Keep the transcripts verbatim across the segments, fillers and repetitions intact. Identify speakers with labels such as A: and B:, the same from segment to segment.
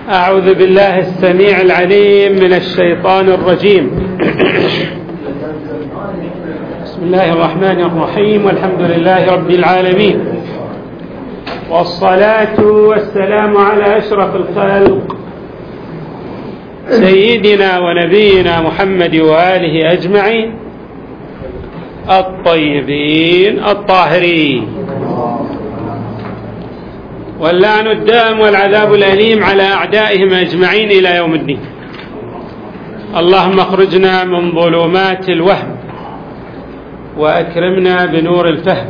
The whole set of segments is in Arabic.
A: أعوذ بالله السميع العليم من الشيطان الرجيم. بسم الله الرحمن الرحيم، والحمد لله رب العالمين، والصلاة والسلام على أشرف الخلق سيدنا ونبينا محمد وآله أجمعين الطيبين الطاهرين، واللعن الدائم والعذاب الأليم على أعدائهم أجمعين إلى يوم الدين. اللهم اخرجنا من ظلمات الوهم وأكرمنا بنور الفهم.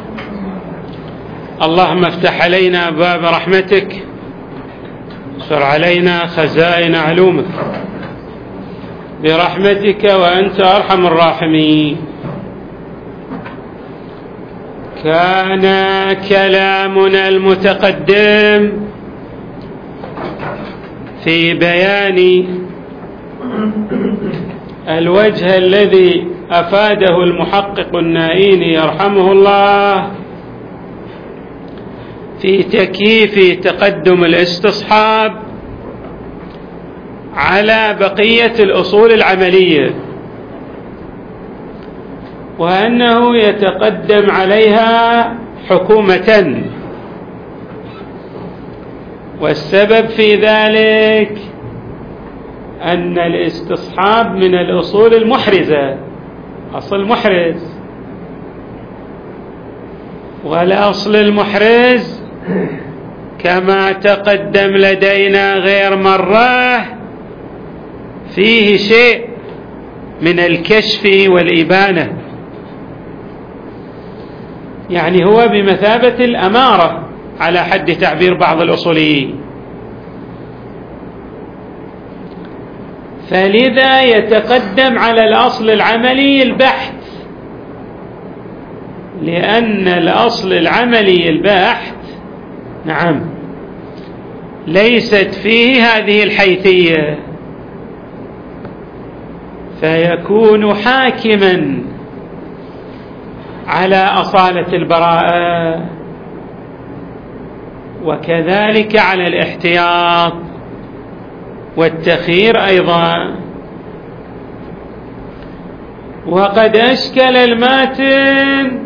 A: اللهم افتح علينا باب رحمتك، انشر علينا خزائن علومك برحمتك وأنت أرحم الراحمين. كان كلامنا المتقدم في بيان الوجه الذي أفاده المحقق النائيني يرحمه الله في تكييف تقدم الاستصحاب على بقية الأصول العملية، وأنه يتقدم عليها حكومة، والسبب في ذلك أن الاستصحاب من الأصول المحرزة، أصل محرز، والأصل المحرز كما تقدم لدينا غير مرة فيه شيء من الكشف والإبانة، يعني هو بمثابة الأمارة على حد تعبير بعض الأصوليين، فلذا يتقدم على الأصل العملي البحث، لأن الأصل العملي البحث نعم ليست فيه هذه الحيثية، فيكون حاكما على أصالة البراءة، وكذلك على الاحتياط والتخيير أيضا. وقد أشكل الماتن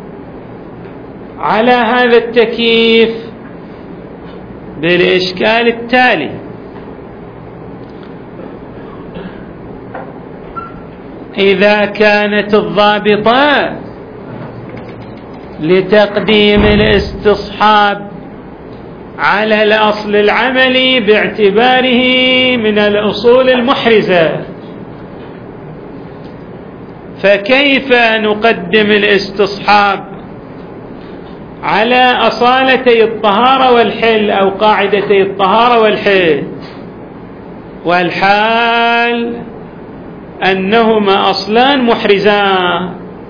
A: على هذا التكييف بالإشكال التالي: إذا كانت الضابطة لتقديم الاستصحاب على الأصل العملي باعتباره من الأصول المحرزة، فكيف نقدم الاستصحاب على أصالتي الطهارة والحل أو قاعدتي الطهارة والحل، والحال أنهما أصلان محرزان،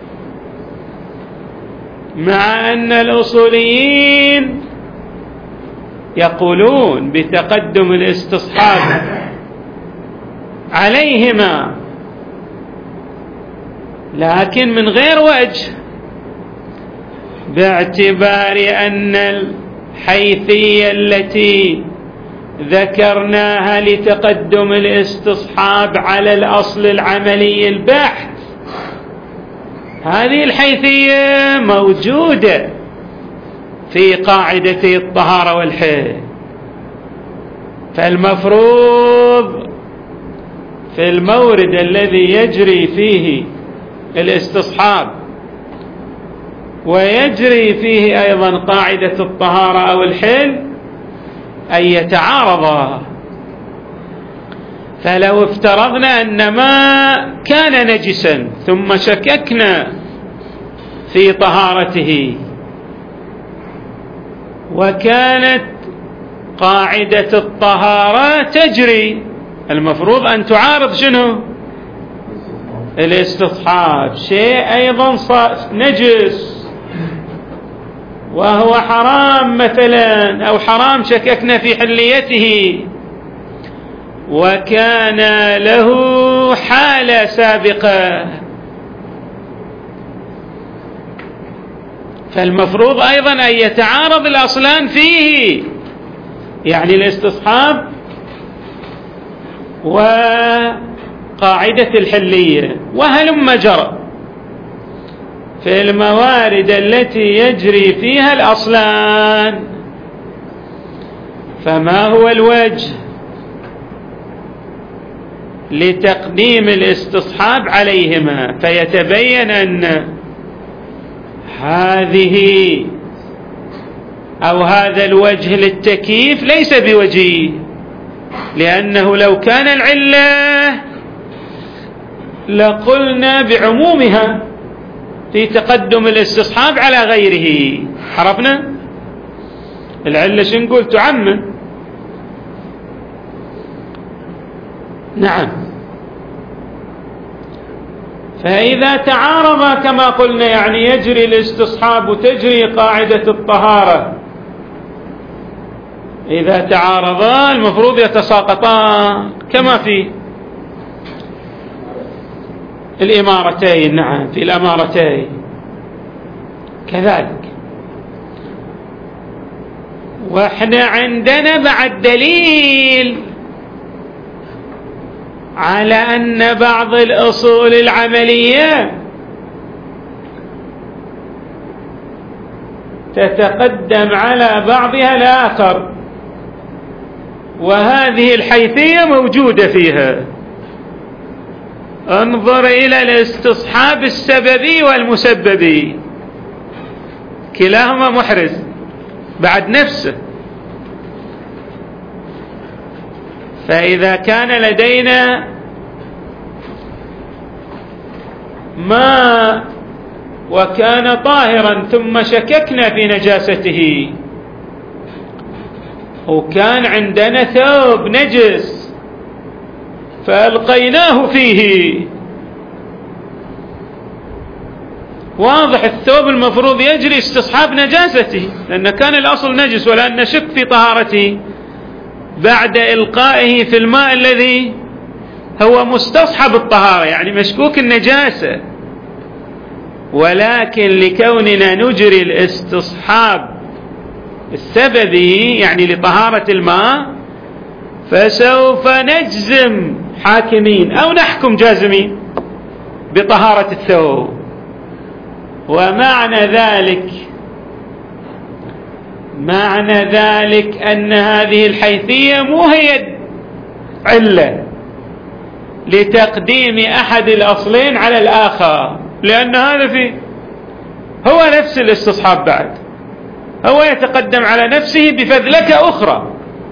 A: مع أن الأصوليين يقولون بتقدم الاستصحاب عليهما، لكن من غير وجه، باعتبار أن الحيثية التي ذكرناها لتقدم الاستصحاب على الأصل العملي البحث، هذه الحيثية موجودة في قاعدتي الطهارة والحل، فالمفروض في المورد الذي يجري فيه الاستصحاب ويجري فيه أيضا قاعدة الطهارة أو الحل أن يتعارضا. فلو افترضنا أن ما كان نجسا ثم شككنا في طهارته، وكانت قاعدة الطهارة تجري، المفروض أن تعارض شنو؟ الاستصحاب، شيء أيضا نجس وهو حرام مثلا، أو حرام شككنا في حليته، وكان له حالة سابقة، فالمفروض أيضا أن يتعارض الأصلان فيه، يعني الاستصحاب وقاعدة الحلية وهلم جرى في الموارد التي يجري فيها الأصلان. فما هو الوجه لتقديم الاستصحاب عليهما؟ فيتبين أن هذه أو هذا الوجه للتكييف ليس بوجيه، لأنه لو كان العلة لقلنا بعمومها في تقدم الاستصحاب على غيره. عرفنا العلة شو نقول؟ تعمم. نعم. فإذا تعارض كما قلنا يعني يجري الاستصحاب وتجري قاعدة الطهارة، إذا تعارضا المفروض يتساقطان كما في الإمارتين. نعم في الأمارتين كذلك. وإحنا عندنا بعد دليل على أن بعض الأصول العملية تتقدم على بعضها الآخر، وهذه الحيثية موجودة فيها. انظر إلى الاستصحاب السببي والمسببي، كلاهما محرز بعد نفسه. فإذا كان لدينا ماء وكان طاهرا ثم شككنا في نجاسته، وكان عندنا ثوب نجس فألقيناه فيه، واضح الثوب المفروض يجري استصحاب نجاسته لأن كان الأصل نجس، ولا نشك في طهارته بعد إلقائه في الماء الذي هو مستصحب الطهارة يعني مشكوك النجاسة. ولكن لكوننا نجري الاستصحاب السببي يعني لطهارة الماء، فسوف نجزم حاكمين أو نحكم جازمين بطهارة الثوب. ومعنى ذلك معنى ذلك أن هذه الحيثية مو هي علة لتقديم أحد الأصلين على الآخر، لأن هذا فيه هو نفس الاستصحاب بعد، هو يتقدم على نفسه بفذلكة أخرى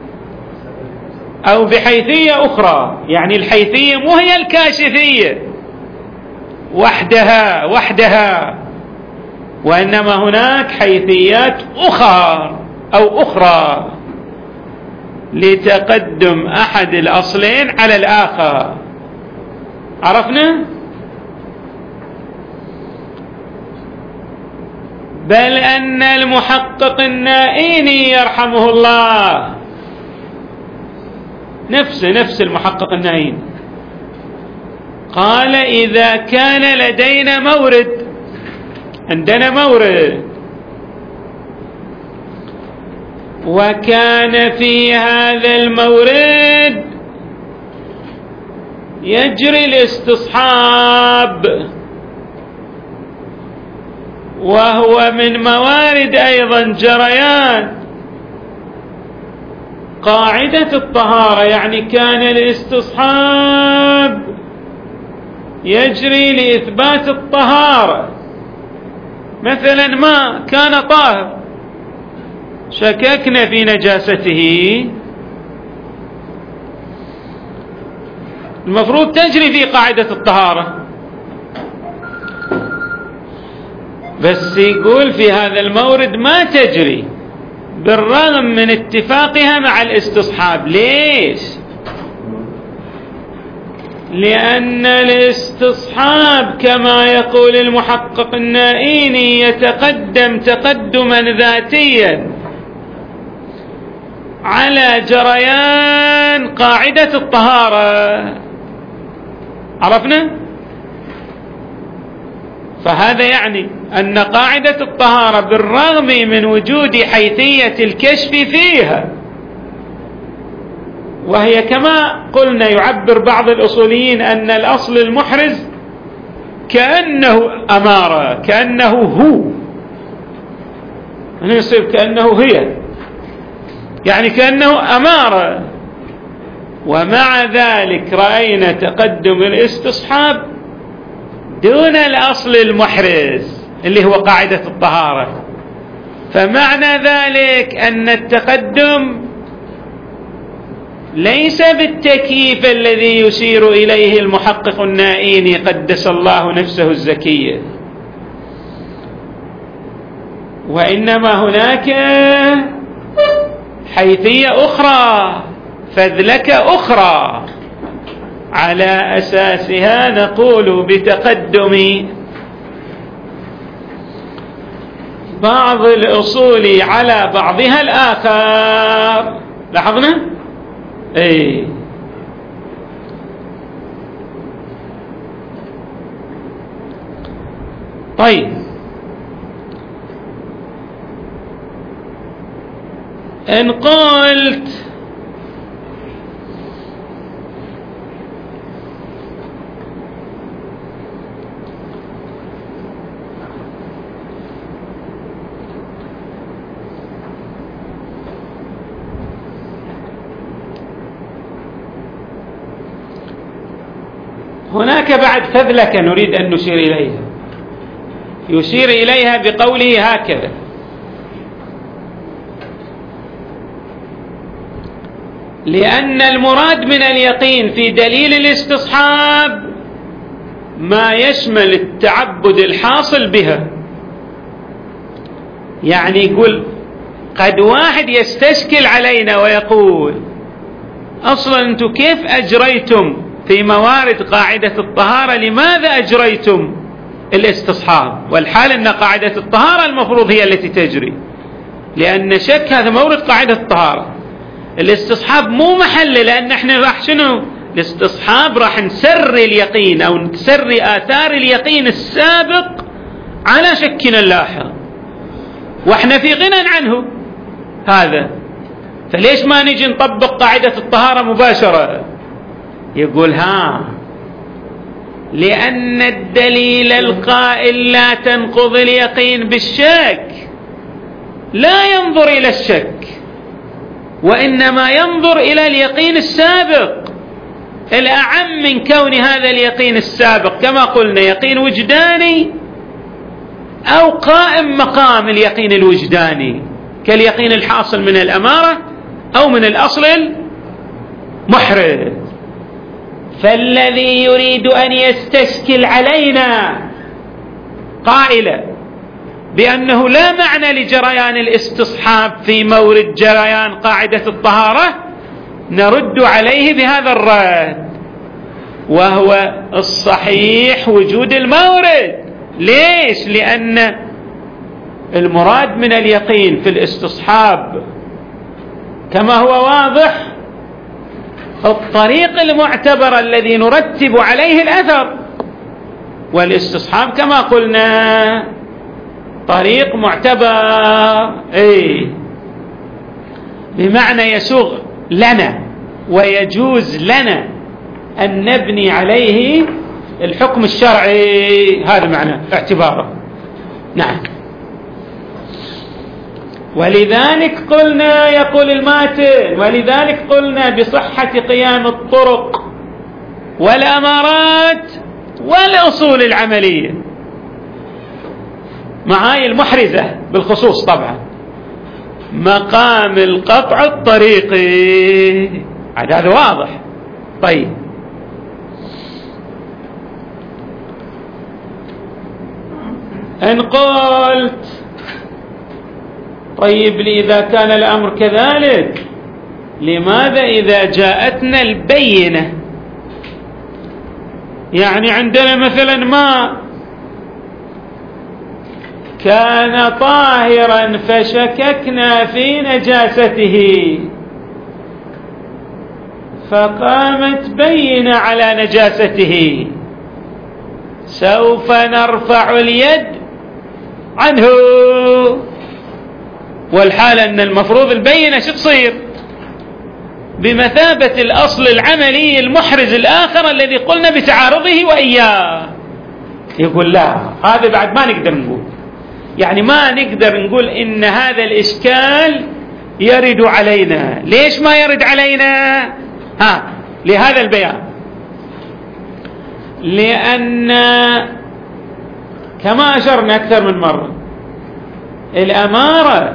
A: أو بحيثية أخرى. يعني الحيثية مو هي الكاشفية وحدها وحدها، وإنما هناك حيثيات أخرى أو أخرى لتقدم أحد الأصلين على الآخر. عرفنا؟ بل أن المحقق النائيني يرحمه الله نفس نفس المحقق النائيني قال: إذا كان لدينا مورد، عندنا مورد وكان في هذا المورد يجري الاستصحاب، وهو من موارد أيضا جريان قاعدة الطهارة، يعني كان الاستصحاب يجري لإثبات الطهارة. مثلا ما كان طاهر شككنا في نجاسته، المفروض تجري في قاعدة الطهارة، بس يقول في هذا المورد ما تجري بالرغم من اتفاقها مع الاستصحاب. ليش؟ لأن الاستصحاب كما يقول المحقق النائيني يتقدم تقدما ذاتيا على جريان قاعدة الطهارة. عرفنا؟ فهذا يعني أن قاعدة الطهارة بالرغم من وجود حيثية الكشف فيها وهي كما قلنا يعبر بعض الأصوليين أن الأصل المحرز كأنه أمارة، كأنه هو، هنا يصير كأنه هي، يعني كأنه أمارة. ومع ذلك رأينا تقدم الاستصحاب دون الأصل المحرز اللي هو قاعدة الطهارة. فمعنى ذلك أن التقدم ليس بالتكييف الذي يشير إليه المحقق النائيني قدس الله نفسه الزكية، وإنما هناك حيثية أخرى، فذلكة أخرى، على أساسها نقول بتقدم بعض الأصول على بعضها الآخر. لاحظنا؟ اي طيب، إن قلت هناك بعد فذلك نريد أن نشير إليها، يشير إليها بقوله هكذا: لأن المراد من اليقين في دليل الاستصحاب ما يشمل التعبد الحاصل بها. يعني يقول قد واحد يستشكل علينا ويقول أصلا أنتم كيف أجريتم في موارد قاعدة الطهارة، لماذا أجريتم الاستصحاب والحال أن قاعدة الطهارة المفروض هي التي تجري؟ لأن شك هذا مورد قاعدة الطهارة، الاستصحاب مو محل، لأن احنا راح شنو الاستصحاب راح نسري اليقين أو نسري آثار اليقين السابق على شكنا اللاحق، واحنا في غنى عنه هذا. فليش ما نجي نطبق قاعدة الطهارة مباشرة؟ يقول ها لأن الدليل القائل لا تنقض اليقين بالشك لا ينظر إلى الشك، وإنما ينظر إلى اليقين السابق الأعم من كون هذا اليقين السابق كما قلنا يقين وجداني أو قائم مقام اليقين الوجداني كاليقين الحاصل من الأمارة أو من الأصل المحرز. فالذي يريد أن يستشكل علينا قائلا بأنه لا معنى لجريان الاستصحاب في مورد جريان قاعدة الطهارة نرد عليه بهذا الرد، وهو الصحيح وجود المورد. ليش؟ لأن المراد من اليقين في الاستصحاب كما هو واضح الطريق المعتبر الذي نرتب عليه الأثر، والاستصحاب كما قلنا طريق معتبر، اي بمعنى يسوغ لنا ويجوز لنا أن نبني عليه الحكم الشرعي، هذا معنى اعتباره. نعم، ولذلك قلنا يقول الماتن ولذلك قلنا بصحة قيام الطرق والأمارات والأصول العملية معاي المحرزة بالخصوص طبعا مقام القطع الطريقي، هذا واضح. طيب، إن قلت طيب لي إذا كان الأمر كذلك لماذا إذا جاءتنا البينة، يعني عندنا مثلا ما كان طاهرا فشككنا في نجاسته فقامت بينة على نجاسته، سوف نرفع اليد عنه، والحال أن المفروض البينة شو تصير؟ بمثابة الأصل العملي المحرز الآخر الذي قلنا بتعارضه وإياه. يقول لا، هذا بعد ما نقدر نقول، يعني ما نقدر نقول إن هذا الإشكال يرد علينا. ليش ما يرد علينا؟ ها، لهذا البيان، لأن كما أشرنا أكثر من مرة الأمارة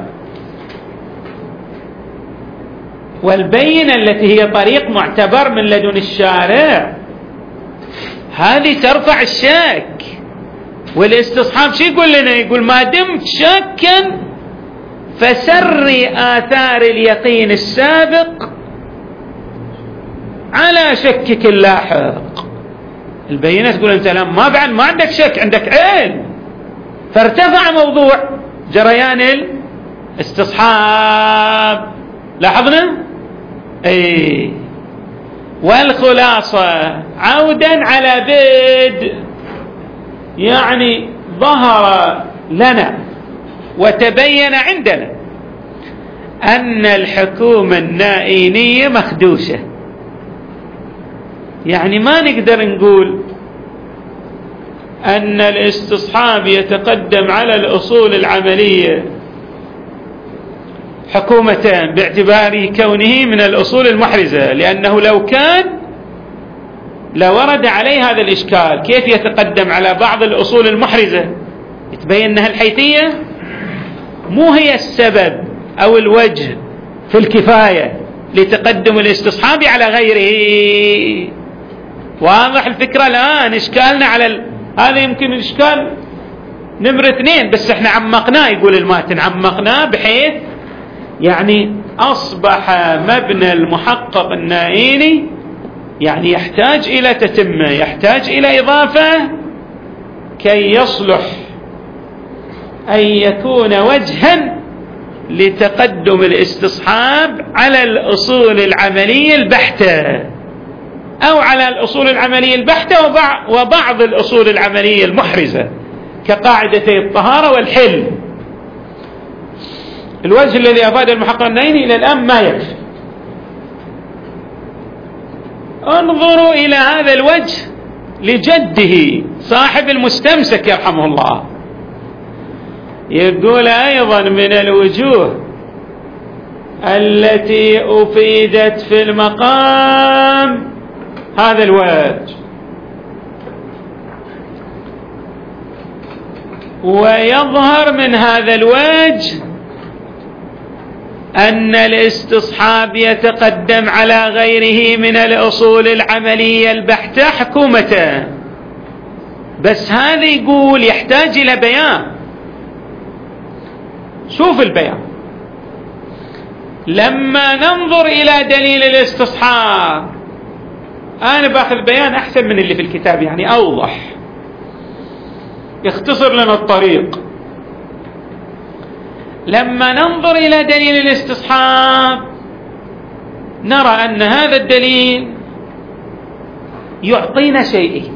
A: والبينة التي هي طريق معتبر من لدن الشارع هذه ترفع الشك. والاستصحاب شو يقول لنا؟ يقول ما دمت شاكا فسري آثار اليقين السابق على شكك اللاحق. البينة تقول أنت لا، ما بعد ما عندك شك، عندك علم، فارتفع موضوع جريان الاستصحاب. لاحظنا؟ اي. والخلاصة عودا على بدء، يعني ظهر لنا وتبين عندنا أن الحكومة النائينية مخدوشة. يعني ما نقدر نقول أن الاستصحاب يتقدم على الأصول العملية حكومتان باعتباره كونه من الأصول المحرزة، لأنه لو كان لورد عليه هذا الإشكال كيف يتقدم على بعض الأصول المحرزة. يتبين أنها الحيثية مو هي السبب أو الوجه في الكفاية لتقدم الاستصحاب على غيره. واضح الفكرة الآن؟ إشكالنا على ال... هذا يمكن إشكال نمرة اثنين، بس احنا عمقناه. يقول الماتن عمقناه بحيث يعني أصبح مبنى المحقق النائيني يعني يحتاج إلى تتمة، يحتاج إلى إضافة كي يصلح أن يكون وجها لتقدم الاستصحاب على الأصول العملية البحتة، أو على الأصول العملية البحتة وبعض الأصول العملية المحرزة كقاعدتي الطهارة والحل. الوجه الذي أفاد المحقق النائيني إلى الآن ما يكفي. انظروا إلى هذا الوجه لجده صاحب المستمسك يرحمه الله، يقول أيضا من الوجوه التي أفيدت في المقام هذا الوجه، ويظهر من هذا الوجه أن الاستصحاب يتقدم على غيره من الأصول العملية البحتة حكومة. بس هذا يقول يحتاج إلى بيان. شوف البيان، لما ننظر إلى دليل الاستصحاب، أنا باخذ بيان أحسن من اللي في الكتاب، يعني أوضح، يختصر لنا الطريق. لما ننظر إلى دليل الاستصحاب نرى أن هذا الدليل يعطينا شيئين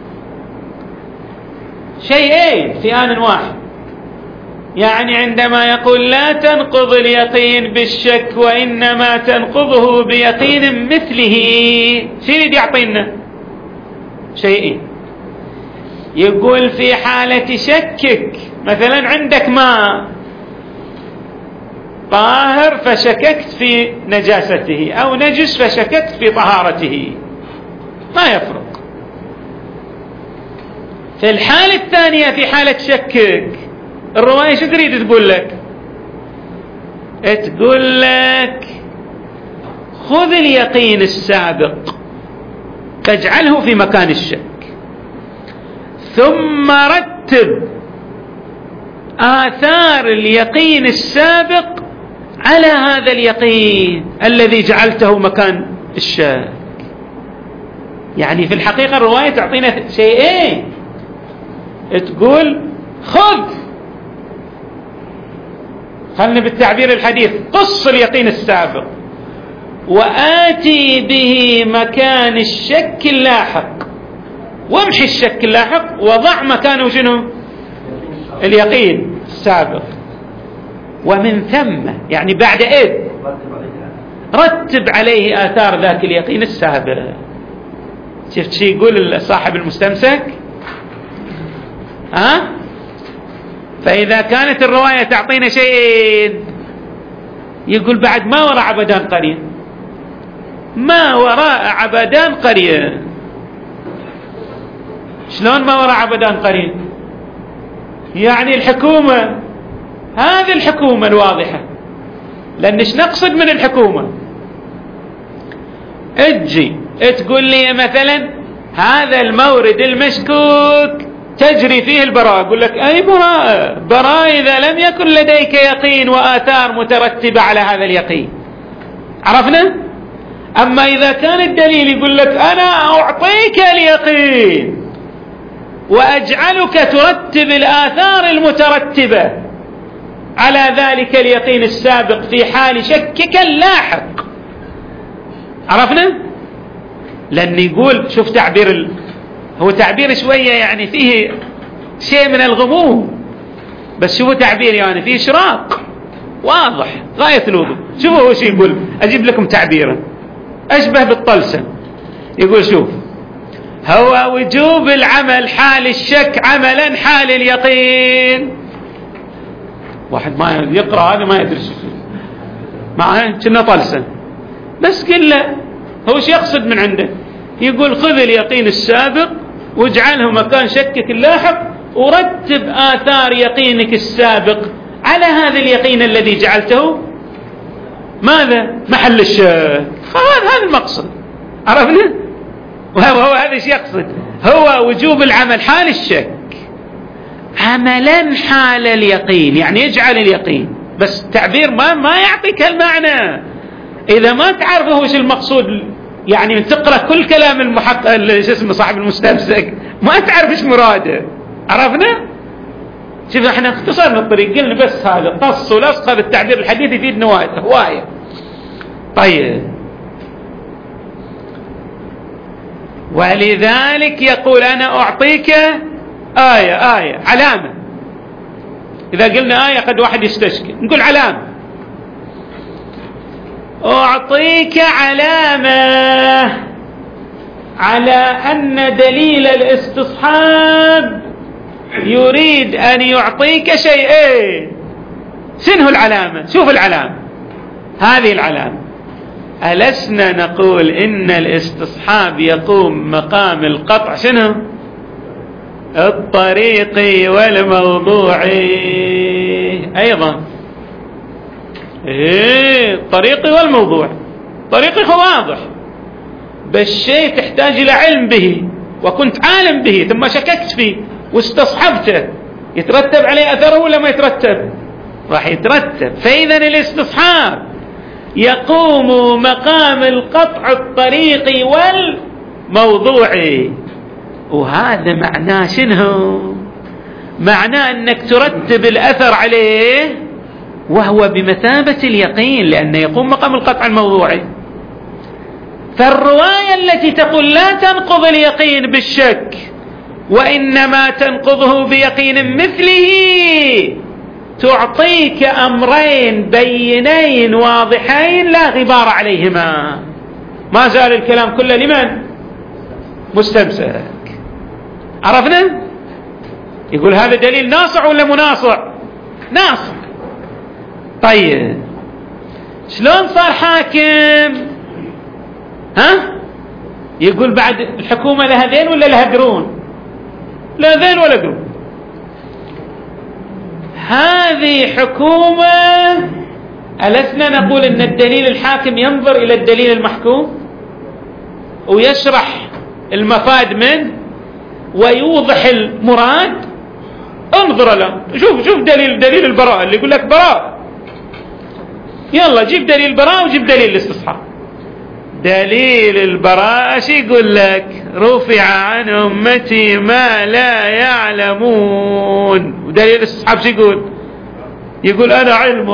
A: شيئين في آن واحد. يعني عندما يقول لا تنقض اليقين بالشك وإنما تنقضه بيقين مثله، شو يريد يعطينا؟ شيئين. يقول في حالة شكك، مثلا عندك ماء طاهر فشككت في نجاسته، أو نجس فشككت في طهارته، ما يفرق. في الحالة الثانية في حالة شكك، الرواية شو تريد تقول لك؟ تقول لك خذ اليقين السابق فاجعله في مكان الشك، ثم رتب آثار اليقين السابق على هذا اليقين الذي جعلته مكان الشك. يعني في الحقيقة الرواية تعطينا شيئين، تقول خذ، خلنا بالتعبير الحديث، قص اليقين السابق وآتي به مكان الشك اللاحق، وامحي الشك اللاحق وضع مكانه شنو؟ اليقين السابق. ومن ثم، يعني بعد إذ رتب عليه آثار ذاك اليقين السابق. شفت شي يقول صاحب المستمسك؟ ها؟ فإذا كانت الرواية تعطينا شيئين، يقول بعد ما وراء عبدان قرين، ما وراء عبدان قرين. شلون ما وراء عبدان قرين؟ يعني الحكومة، هذه الحكومة الواضحة، لأن ايش نقصد من الحكومة؟ اجي تقول لي مثلا هذا المورد المشكوك تجري فيه البراءة، أقول لك أي براءة؟ براءة إذا لم يكن لديك يقين وآثار مترتبة على هذا اليقين. عرفنا؟ أما إذا كان الدليل يقول لك أنا أعطيك اليقين وأجعلك ترتب الآثار المترتبة على ذلك اليقين السابق في حال شكك اللاحق. عرفنا؟ لأن يقول شوف تعبير ال... هو تعبير شوية يعني فيه شيء من الغموض، بس شوفوا تعبير يعني فيه إشراق واضح غاية الوضوح. شوفوا هو شو يقول، أجيب لكم تعبيرا أشبه بالطلسم. يقول شوف، هو وجوب العمل حال الشك عملا حال اليقين. واحد ما يقرأ هذا ما يدري شو معه كنا طلسم، بس قل له هو شو يقصد من عنده. يقول خذ اليقين السابق واجعله مكان شكك اللاحق، ورتب آثار يقينك السابق على هذا اليقين الذي جعلته ماذا؟ محل الشك. هذا هذا المقصد. عرفنا؟ وهو هو هذا ايش يقصد؟ هو وجوب العمل حال الشك عملا حال اليقين، يعني يجعل اليقين، بس تعبير ما ما يعطيك المعنى إذا ما تعرفه وش المقصود. يعني تقرأ كل كلام المحقق شو اسمه صاحب المستمسك ما تعرف ايش مراده. عرفنا؟ شوف احنا اختصرنا الطريق، قلنا بس هذا قص ولصق، هذا التعبير الحديث يفيد هواية. طيب، ولذلك يقول أنا أعطيك آية آية علامة. إذا قلنا آية قد واحد يستشكل، نقول علامة. أعطيك علامة على أن دليل الاستصحاب يريد أن يعطيك شيئين. شنو العلامة؟ شوف العلامة، هذه العلامة. ألسنا نقول إن الاستصحاب يقوم مقام القطع شنو؟ الطريقي والموضوعي أيضا. إيه الطريقي والموضوع. طريقي هو واضح، بس شيء تحتاج إلى علم به وكنت عالم به ثم شككت فيه واستصحبته، يترتب عليه أثره ولا ما يترتب؟ راح يترتب. فإذا الاستصحاب يقوم مقام القطع الطريقي والموضوعي، وهذا معناه شنو؟ معناه أنك ترتب الأثر عليه وهو بمثابة اليقين، لأنه يقوم مقام القطع الموضوعي. فالرواية التي تقول لا تنقض اليقين بالشك وإنما تنقضه بيقين مثله تعطيك أمرين بينين واضحين لا غبار عليهما. ما زال الكلام كله لمن؟ مستمسك. عرفنا؟ يقول هذا دليل ناصع ولا مناصع؟ ناصع. طيب شلون صار حاكم؟ ها؟ يقول بعد الحكومة لها ذين ولا لها قرون؟ لا ذين ولا قرون. هذه حكومة. ألسنا نقول إن الدليل الحاكم ينظر إلى الدليل المحكوم ويشرح المفاد منه ويوضح المراد؟ انظر له، شوف شوف دليل دليل البراءة اللي يقول لك براءة، يلا جيب دليل البراءة وجيب دليل الاستصحاب. دليل البراءة شو يقول لك؟ رفع عن أمتي ما لا يعلمون. ودليل الاستصحاب شو يقول؟ يقول أنا علم.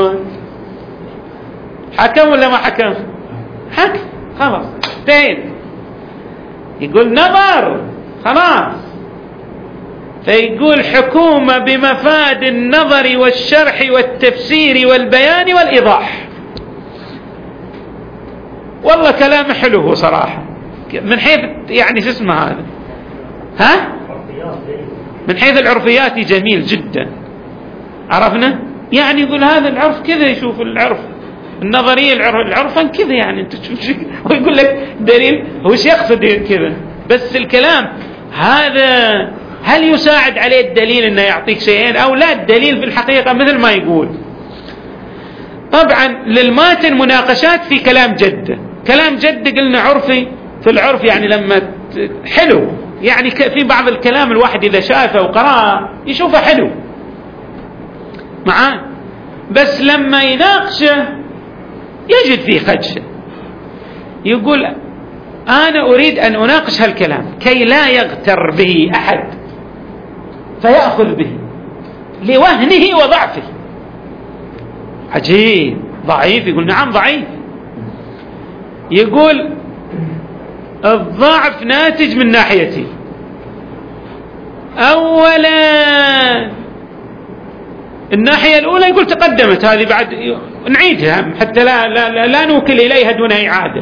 A: حكم ولا ما حكم؟ حكم، خلاص انتهينا. يقول نظر، خلاص. فيقول حكومة بمفاد النظر والشرح والتفسير والبيان والإيضاح. والله كلام حلو هو صراحة، من حيث يعني شو اسمه هذا، ها من حيث العرفيات جميل جدا، عرفنا يعني يقول هذا العرف كذا، يشوف العرف النظرية العرفا كذا، يعني انت تشوف شيء ويقول لك دليل، هو ايش يقصد كذا، بس الكلام هذا هل يساعد عليه الدليل انه يعطيك شيئين او لا؟ الدليل في الحقيقة مثل ما يقول. طبعا للماتن مناقشات في كلام جدة، كلام جدة قلنا عرفي، في العرف يعني لما حلو، يعني في بعض الكلام الواحد اذا شافه وقرأه يشوفه حلو معاه، بس لما يناقشه يجد فيه خدشة، يقول أنا أريد أن أناقش هالكلام كي لا يغتر به أحد فيأخذ به لوهنه وضعفه. عجيب، ضعيف؟ يقول نعم ضعيف. يقول الضعف ناتج من ناحيتي، أولا الناحية الأولى يقول تقدمت هذه، بعد نعيدها حتى لا, لا, لا, لا نوكل إليها دون إعادة.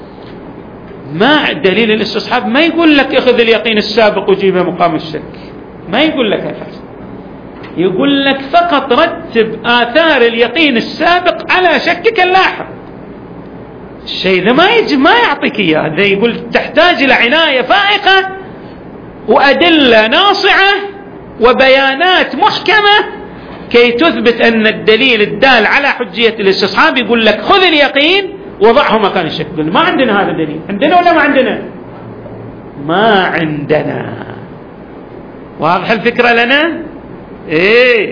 A: ما دليل الاستصحاب ما يقول لك اخذ اليقين السابق وجيبه مقام الشك، ما يقول لك هذا، يقول لك فقط رتب آثار اليقين السابق على شكك اللاحق. الشيء ذا ما يجي ما يعطيك إياه، هذا يقول تحتاج إلى عناية فائقة وأدلة ناصعة وبيانات محكمة كي تثبت أن الدليل الدال على حجية الاستصحاب يقول لك خذ اليقين وضعه مكان الشك. ما عندنا هذا الدليل، عندنا ولا ما عندنا؟ ما عندنا. واضح الفكرة لنا؟ ايه.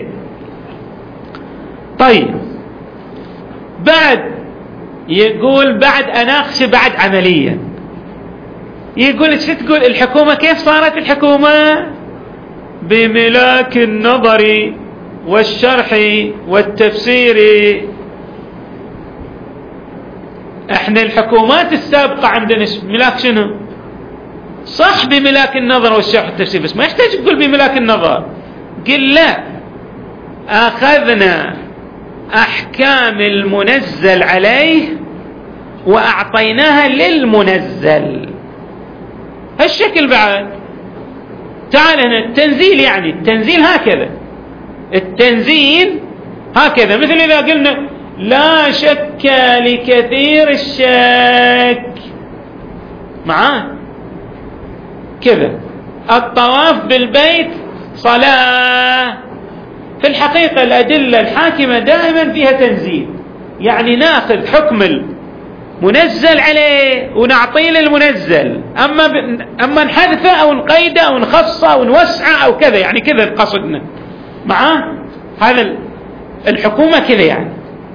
A: طيب بعد يقول بعد أناقش بعد عمليا، يقول ايش تقول الحكومة؟ كيف صارت الحكومة؟ بملاك النظر والشرح والتفسير. احنا الحكومات السابقة عندنا ملاك شنو؟ صح بملاك النظر والشرح والتفسير، بس ما يحتاج تقول بملاك النظر، قل لا أخذنا أحكام المنزل عليه وأعطيناها للمنزل. هالشكل بعد. تعال هنا التنزيل، يعني التنزيل هكذا، التنزيل هكذا، مثل إذا قلنا لا شك لكثير الشك معاه كذا، الطواف بالبيت صلاة. في الحقيقة الأدلة الحاكمة دائما فيها تنزيل، يعني ناخذ حكم المنزل عليه ونعطيه للمنزل، أما, ب... أما نحذفه أو نقيده أو نخصه أو نوسعه أو كذا، يعني كذا قصدنا معاه. هذا الحكومة كذا يعني.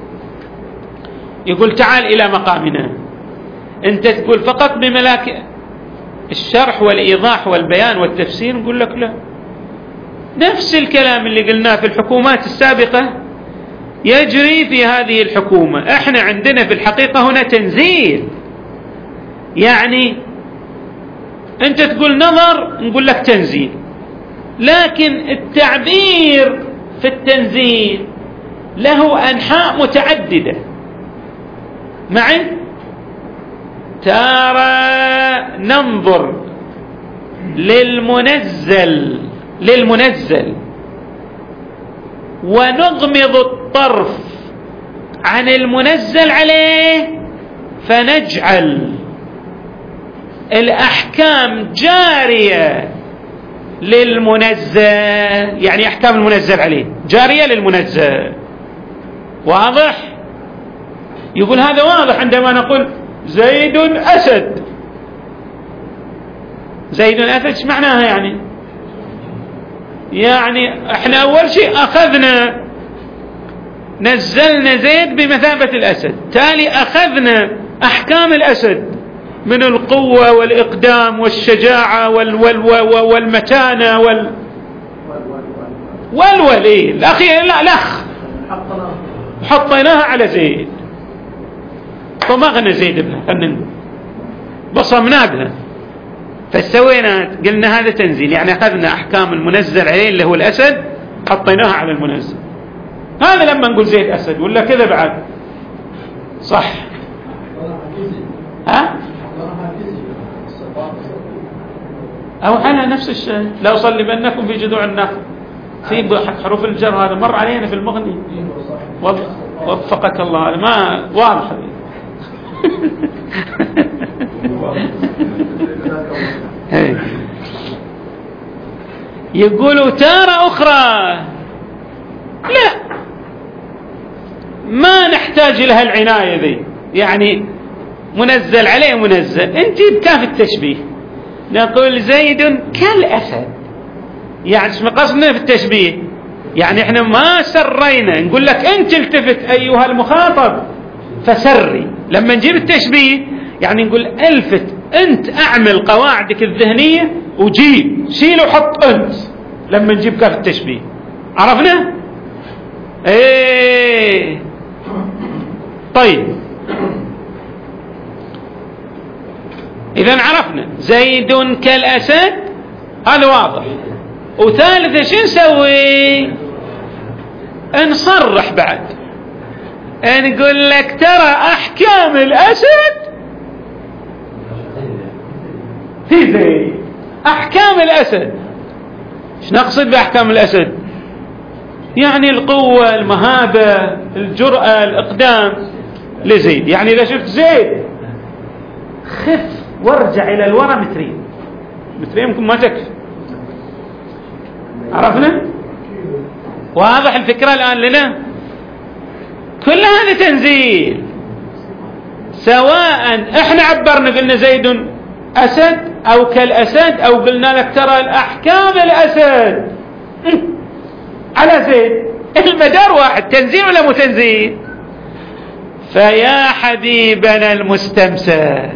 A: يقول تعال إلى مقامنا، أنت تقول فقط بملاك الشرح والإيضاح والبيان والتفسير، نقول لك لا، نفس الكلام اللي قلناه في الحكومات السابقة يجري في هذه الحكومة. احنا عندنا في الحقيقة هنا تنزيل، يعني أنت تقول نظر نقول لك تنزيل، لكن التعبير في التنزيل له أنحاء متعددة معي. ترى ننظر للمنزل للمنزل ونغمض الطرف عن المنزل عليه فنجعل الأحكام جارية للمنزل، يعني أحكام المنزل عليه جارية للمنزل. واضح؟ يقول هذا واضح عندما نقول زيد أسد. زيد أسد ايش معناها؟ يعني يعني احنا أول شيء أخذنا نزلنا زيد بمثابة الأسد، تالي أخذنا أحكام الأسد من القوة والإقدام والشجاعة والمتانة وال والولي الأخير لا لخ حطيناها على زيد، طمغنا زيد بها، خلنا بصمنا بها، فسوينا قلنا هذا تنزيل، يعني أخذنا أحكام المنزل عليه اللي هو الأسد حطيناها على المنزل. هذا لما نقول زيد أسد ولا كذا بعد صح. ها؟ أو على نفس الشيء، لا أصلبنكم في جذوع النخل، في حروف الجر، هذا مر علينا في المغني. وفقك الله، هذا ما واضح. يقولوا تارة أخرى لا، ما نحتاج لها العناية ذي، يعني منزل عليه منزل. انت بكاف التشبيه نقول زيد كالأسد، يعني ايش قصدنا في التشبيه؟ يعني احنا ما سرينا، نقول لك انت التفت ايها المخاطب فسري. لما نجيب التشبيه يعني نقول الفت انت، اعمل قواعدك الذهنية وجيب شيل وحط انت لما نجيب كاف التشبيه. عرفنا؟ ايه طيب، اذا عرفنا زيد كالاسد، هذا واضح. وثالثا شو نسوي؟ نصرح بعد، نقول لك ترى احكام الاسد في زيد. احكام الاسد ايش نقصد باحكام الاسد؟ يعني القوة، المهابة، الجرأة، الاقدام لزيد. يعني اذا شفت زيد خف وارجع الى الوراء مترين، مترين يمكن ما تكفي. عرفنا؟ واضح الفكرة الآن لنا؟ كل هذا تنزيل، سواء احنا عبرنا قلنا زيد أسد أو كالأسد، أو قلنا لك ترى الأحكام الأسد على زيد، المدار واحد. تنزيل ولا مو تنزيل؟ فيا حبيبنا المستمسك،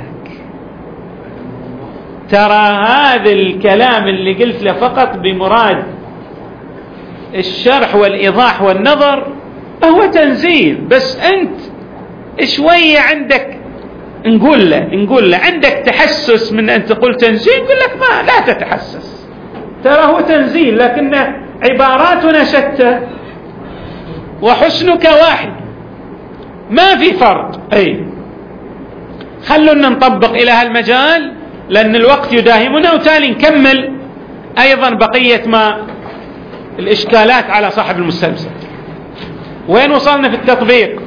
A: ترى هذا الكلام اللي قلت له فقط بمراد الشرح والإيضاح والنظر هو تنزيل، بس أنت شوية عندك، نقول له نقول له عندك تحسس من أن تقول تنزيل، يقول لك ما لا تتحسس، ترى هو تنزيل لكن عباراتنا شتى وحسنك واحد، ما في فرق. أي خلونا نطبق إلى هالمجال لأن الوقت يداهمنا، وتالي نكمل أيضا بقية ما الإشكالات على صاحب المستمسك. وين وصلنا في التطبيق؟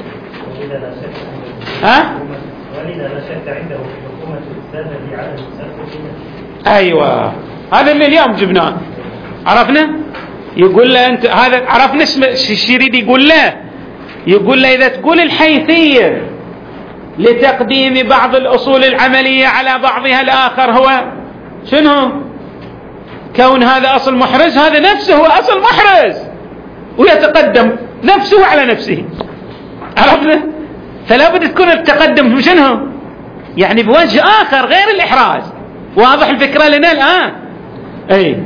A: ها؟
B: ولذا لا شك عنده في حكومة السبب على المستمسك.
A: أيوة، هذا اللي اليوم جبناه. عرفنا؟ يقول له أنت هذا، عرفنا ايش يريد يقول له؟ يقول له إذا تقول الحيثية لتقديم بعض الأصول العملية على بعضها الآخر هو شنو؟ كون هذا أصل محرز، هذا نفسه هو أصل محرز ويتقدم نفسه على نفسه. عرفنا؟ فلا بد تكون التقدم في شنو؟ يعني بوجه آخر غير الإحراز. واضح الفكرة لنا الآن؟ أي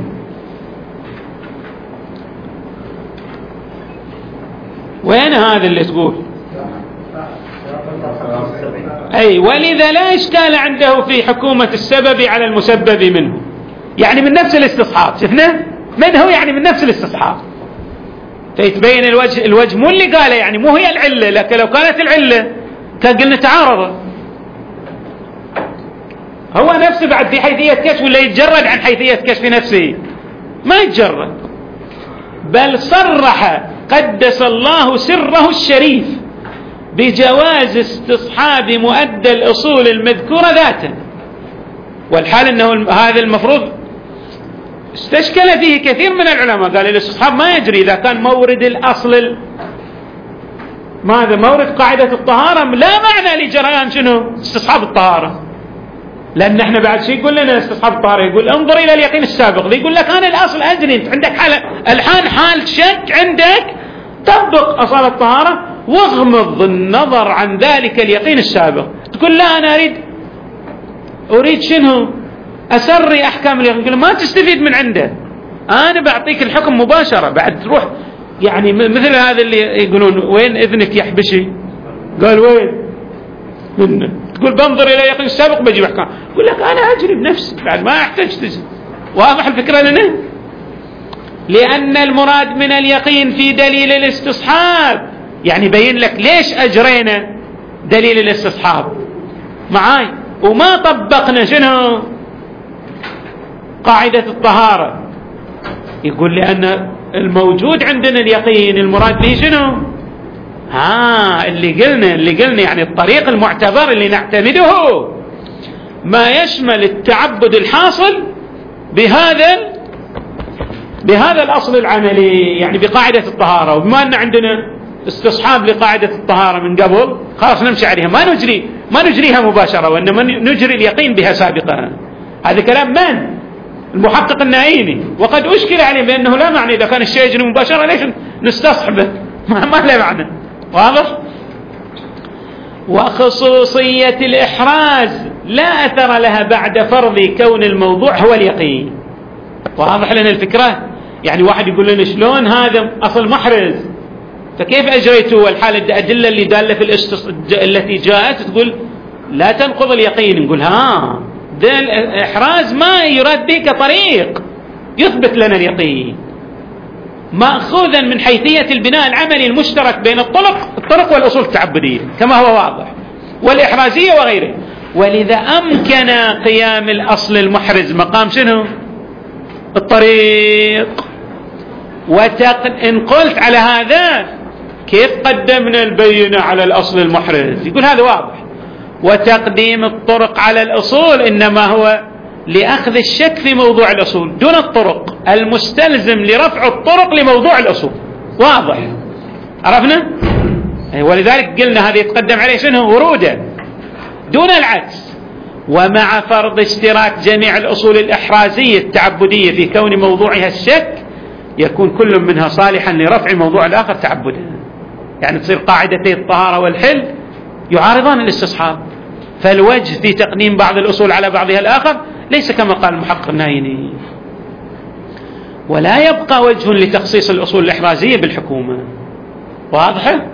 A: وين هذا اللي تقول؟ أي ولذا لا إشكال عنده في حكومة السبب على المسبب منه، يعني من نفس الاستصحاب. شفنا من هو؟ يعني من نفس الاستصحاب، فيتبين الوجه. الوجه مو اللي قاله، يعني مو هي العلة، لكن لو كانت العلة كان قلنا تعارض. هو نفسه بعد في حيثية كشف ولا يتجرد عن حيثية كشف نفسه؟ ما يتجرد، بل صرح قدس الله سره الشريف بجواز استصحاب مؤدى الأصول المذكورة ذاتا، والحال أنه هذا المفروض استشكل فيه كثير من العلماء، قال الاستصحاب ما يجري إذا كان مورد الأصل ماذا؟ مورد قاعدة الطهارة، لا معنى لجريان شنو؟ استصحاب الطهارة، لأن احنا بعد شيء يقول لنا استصحاب الطهارة، يقول انظر إلى اليقين السابق، يقول لك أنا الأصل أجري، أنت عندك حالة الحال حال شك عندك، طبق أصالة الطهارة واغمض النظر عن ذلك اليقين السابق. تقول لا أنا أريد أريد شنو؟ أسري أحكام اليقين، ما تستفيد من عنده، أنا بعطيك الحكم مباشرة. بعد تروح يعني مثل هذا اللي يقولون وين إذنك يا حبشي؟ قال وين؟ منه. تقول بنظر إلى اليقين السابق بجيب أحكام، يقول لك أنا أجري بنفسي بعد ما أحتاج تجري. واضح الفكرة لنا؟ لأن المراد من اليقين في دليل الاستصحاب، يعني بين لك ليش أجرينا دليل الاستصحاب معاي. وما طبقنا شنو قاعدة الطهارة، يقول لأن الموجود عندنا اليقين المراد به شنو؟ ها اللي قلنا اللي قلنا يعني الطريق المعتبر اللي نعتمده ما يشمل التعبد الحاصل بهذا بهذا الأصل العملي، يعني بقاعدة الطهارة. وبما أن عندنا استصحاب لقاعدة الطهارة من قبل خلاص نمشي عليها، ما نجري ما نجريها مباشرة، وإنما نجري اليقين بها سابقا. هذا كلام من؟ المحقق النعيمي. وقد أشكل عليه بأنه لا معنى إذا كان الشيء يجري مباشرة ليش نستصحبه؟ ما, ما له معنى. واضح؟ وخصوصية الإحراز لا أثر لها بعد فرض كون الموضوع هو اليقين. واضح لنا الفكرة؟ يعني واحد يقول لنا شلون هذا أصل محرز، فكيف أجريته؟ والحالة الأدلة اللي دالة في الاستص... التي جاءت تقول لا تنقض اليقين. نقول ها ده الإحراز ما يراد به كطريق يثبت لنا اليقين، مأخوذا من حيثية البناء العملي المشترك بين الطرق الطرق والأصول التعبدية كما هو واضح، والإحرازية وغيره. ولذا أمكن قيام الأصل المحرز مقام شنو؟ الطريق. وتق... إن قلت على هذا كيف قدمنا البينة على الأصل المحرز؟ يقول هذا واضح. وتقديم الطرق على الأصول إنما هو لأخذ الشك في موضوع الأصول دون الطرق المستلزم لرفع الطرق لموضوع الأصول. واضح؟ عرفنا؟ ولذلك قلنا هذا يتقدم عليه شنو؟ ورودا دون العكس. ومع فرض اشتراك جميع الأصول الإحرازية التعبدية في كون موضوعها الشك يكون كل منها صالحا لرفع موضوع الآخر تعبدا. يعني تصير قاعدتي الطهارة والحل يعارضان الاستصحاب، فالوجه في تقديم بعض الأصول على بعضها الآخر ليس كما قال المحقق النايني. ولا يبقى وجه لتخصيص الأصول الإحرازية بالحكومة. واضحة؟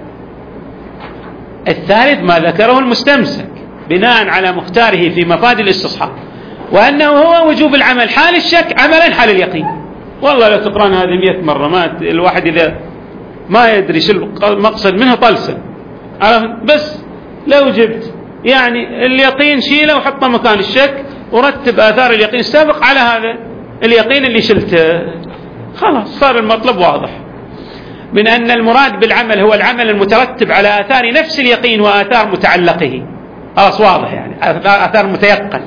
A: الثالث ما ذكره المستمسك بناء على مختاره في مفاد الاستصحاب، وأنه هو وجوب العمل حال الشك عملا حال اليقين. والله لو تقرأنا هذه مئة مرة ما الواحد إذا ما يدري شو المقصد منها طلسة، بس لو جبت يعني اليقين شيله وحطه مكان الشك ورتب آثار اليقين السابق على هذا اليقين اللي شلته، خلاص صار المطلب واضح من أن المراد بالعمل هو العمل المترتب على آثار نفس اليقين وآثار متعلقه. خلاص واضح، يعني آثار متيقن.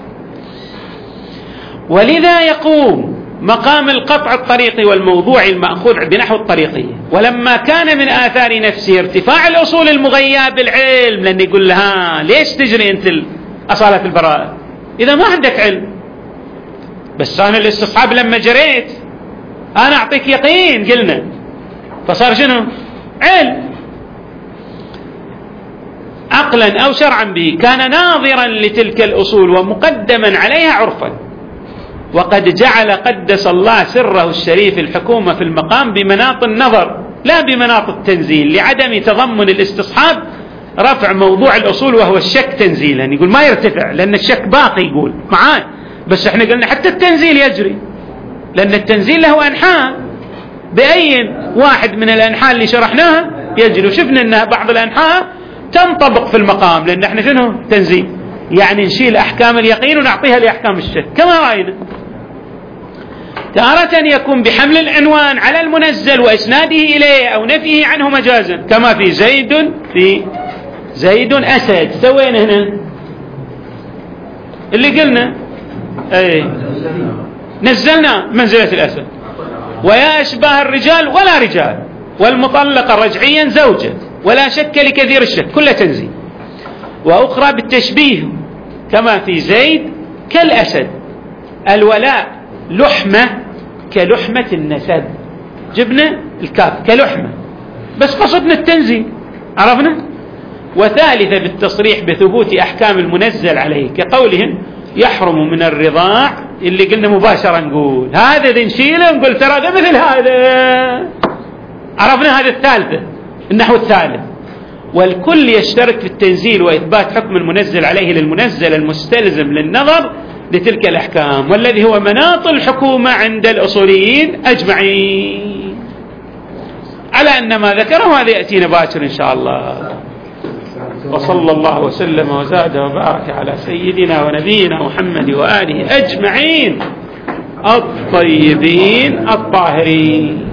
A: ولذا يقوم مقام القطع الطريقي والموضوع المأخوذ بنحو الطريقية. ولما كان من آثار نفسه ارتفاع الأصول المغيّة بالعلم، لأن يقول لها ليش تجري أنت أصالة البراءة إذا ما عندك علم؟ بس أنا الاستصحاب لما جريت أنا أعطيك يقين قلنا، فصار شنو؟ علم عقلا أو شرعا به، كان ناظرا لتلك الأصول ومقدما عليها عرفا. وقد جعل قدس الله سره الشريف الحكومة في المقام بمناط النظر لا بمناط التنزيل، لعدم تضمن الاستصحاب رفع موضوع الأصول وهو الشك تنزيلا. يقول ما يرتفع لأن الشك باقي، يقول معاه، بس احنا قلنا حتى التنزيل يجري لأن التنزيل له أنحاء، بأي واحد من الأنحاء اللي شرحناها يجري. وشفنا أن بعض الأنحاء تنطبق في المقام، لأن احنا شنو؟ تنزيل، يعني نشيل أحكام اليقين ونعطيها لأحكام الشك كما رأينا. تارة يكون بحمل العنوان على المنزل وإسناده إليه أو نفيه عنه مجازا، كما في زيد في زيد أسد. سوينا هنا اللي قلنا أي نزلنا منزلة الأسد. ويا أشباه الرجال ولا رجال، والمطلقة رجعيا زوجة، ولا شك لكثير الشك، كله تنزيل. وأخرى بالتشبيه كما في زيد كالأسد. الولاء لحمة كلحمة النسب، جبنا الكاف كلحمة بس قصدنا التنزيل، عرفنا. وثالثة بالتصريح بثبوت أحكام المنزل عليه كقولهم يحرم من الرضاع، اللي قلنا مباشرة نقول هذا ذي نشيله نقول ترى ده مثل هذا، عرفنا. هذا الثالثة النحو الثالث. والكل يشترك في التنزيل وإثبات حكم المنزل عليه للمنزل المستلزم للنظر لتلك الأحكام، والذي هو مناط الحكومة عند الأصوليين أجمعين، على أن ما ذكره هذا يأتينا باكر إن شاء الله. وصلى الله وسلم وزاد وبارك على سيدنا ونبينا محمد وآله أجمعين الطيبين الطاهرين.